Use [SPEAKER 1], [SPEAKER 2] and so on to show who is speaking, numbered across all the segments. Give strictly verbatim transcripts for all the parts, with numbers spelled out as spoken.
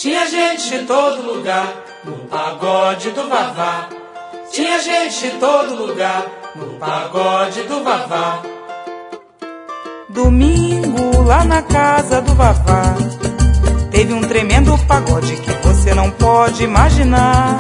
[SPEAKER 1] Tinha gente de todo lugar no pagode do Vavá. Tinha gente de todo lugar no pagode do Vavá.
[SPEAKER 2] Domingo lá na casa do Vavá teve um tremendo pagode que você não pode imaginar.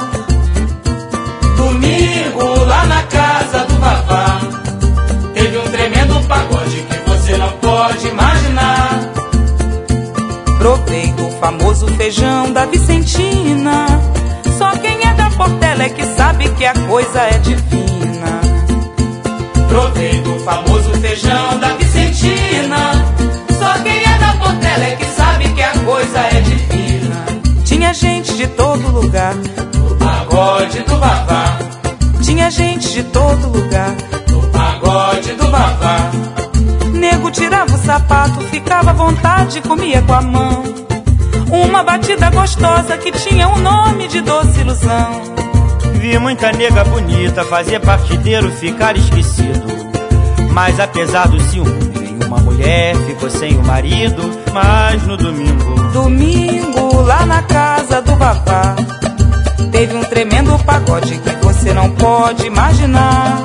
[SPEAKER 1] Domingo lá na casa do Vavá teve um tremendo pagode que você não pode imaginar.
[SPEAKER 2] Provei do famoso feijão da Vicentina. Só quem é da Portela é que sabe que a coisa é divina.
[SPEAKER 1] Provei do famoso feijão da Vicentina. Só quem é da Portela é que sabe que a coisa é divina.
[SPEAKER 2] Tinha gente de todo lugar
[SPEAKER 1] no pagode do Vavá.
[SPEAKER 2] Tinha gente de todo lugar
[SPEAKER 1] no pagode do Vavá.
[SPEAKER 2] Nego tirava o sapato, ficava à vontade, comia com a mão uma batida gostosa que tinha o nome de doce ilusão.
[SPEAKER 3] Vi muita nega bonita fazer partideiro ficar esquecido, mas apesar do ciúme, nenhuma mulher ficou sem o marido. Mas no domingo,
[SPEAKER 2] domingo lá na casa do Vavá teve um tremendo pagode que você não pode imaginar.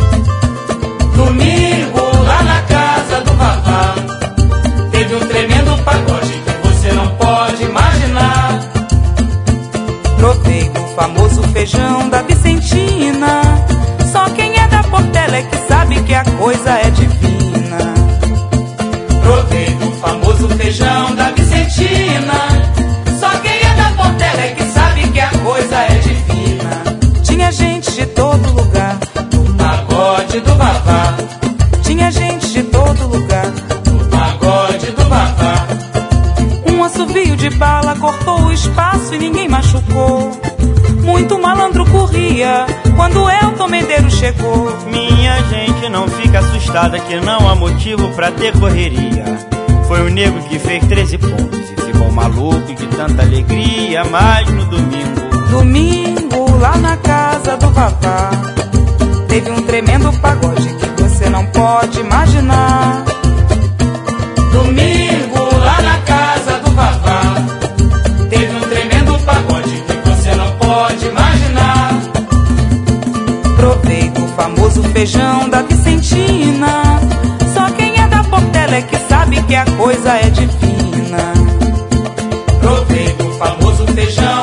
[SPEAKER 1] Domingo lá na casa do Vavá teve um tremendo pagode que você não pode imaginar.
[SPEAKER 2] Provei do famoso feijão da Vicentina. Só quem é da Portela é que sabe que a coisa é divina.
[SPEAKER 1] Provei do famoso feijão da Vicentina. Só quem é da Portela é que sabe que a coisa é divina.
[SPEAKER 2] Tinha gente de todo lugar
[SPEAKER 1] no pagode do Vavá.
[SPEAKER 2] Tinha gente de todo lugar
[SPEAKER 1] no pagode do Vavá.
[SPEAKER 2] Um assovio de bala cortou o espaço e ninguém machucou. Muito malandro corria quando Elton Medeiros chegou.
[SPEAKER 3] Minha gente, não fica assustada que não há motivo pra ter correria. Foi o nego que fez treze pontos e ficou maluco de tanta alegria. Mas no domingo,
[SPEAKER 2] domingo lá na casa do Vavá teve um tremendo pagode que você não pode imaginar.
[SPEAKER 1] Domingo lá na casa do Vavá teve um tremendo pagode que você não pode imaginar.
[SPEAKER 2] Provei do famoso feijão da Vicentina. Só quem é da Portela é que sabe que a coisa é divina.
[SPEAKER 1] Provei do famoso feijão